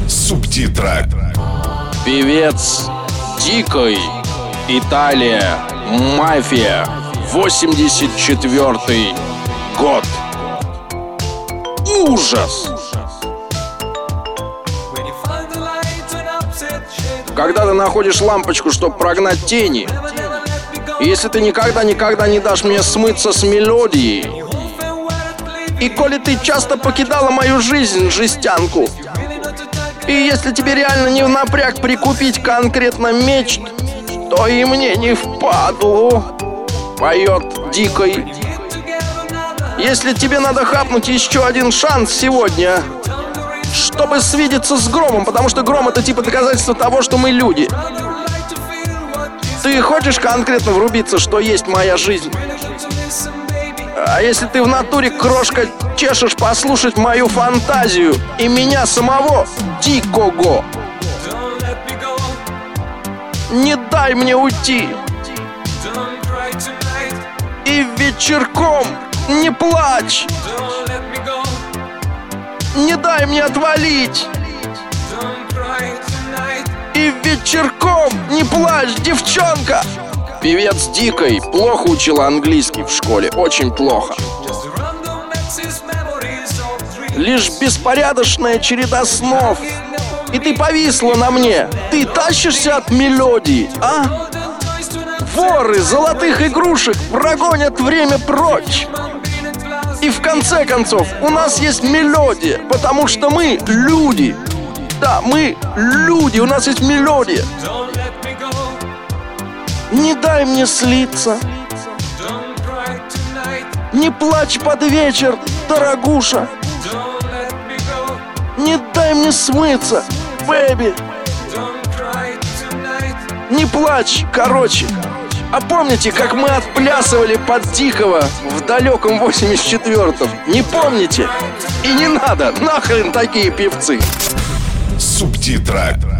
Субтитры. Певец Дикой, Италия, Мафия, 84-й год. Ужас! Когда ты находишь лампочку, чтобы прогнать тени, и если ты никогда не дашь мне смыться с мелодией, и коли ты часто покидала мою жизнь, жестянку, и если тебе реально не в напряг прикупить конкретно меч, то и мне не впадлу, поет Дикой. Если тебе надо хапнуть еще один шанс сегодня, чтобы свидеться с Громом, потому что Гром — это типа доказательство того, что мы люди. Ты хочешь конкретно врубиться, что есть моя жизнь? А если ты в натуре, крошка, чешешь послушать мою фантазию и меня самого, Дикого, не дай мне уйти. И вечерком не плачь. Не дай мне отвалить. И вечерком не плачь, девчонка. Певец Дикой плохо учил английский в школе, очень плохо. Лишь беспорядочная череда снов, и ты повисла на мне. Ты тащишься от мелодии, а? Воры золотых игрушек прогонят время прочь. И в конце концов, у нас есть мелодия, потому что мы люди. Да, мы люди, у нас есть мелодия. Не дай мне слиться. Не плачь под вечер, дорогуша. Не дай мне смыться, бэби. Не плачь, короче. А помните, как мы отплясывали под Дикого в далеком 84-м? Не помните? И не надо, нахрен такие певцы. Субтитры.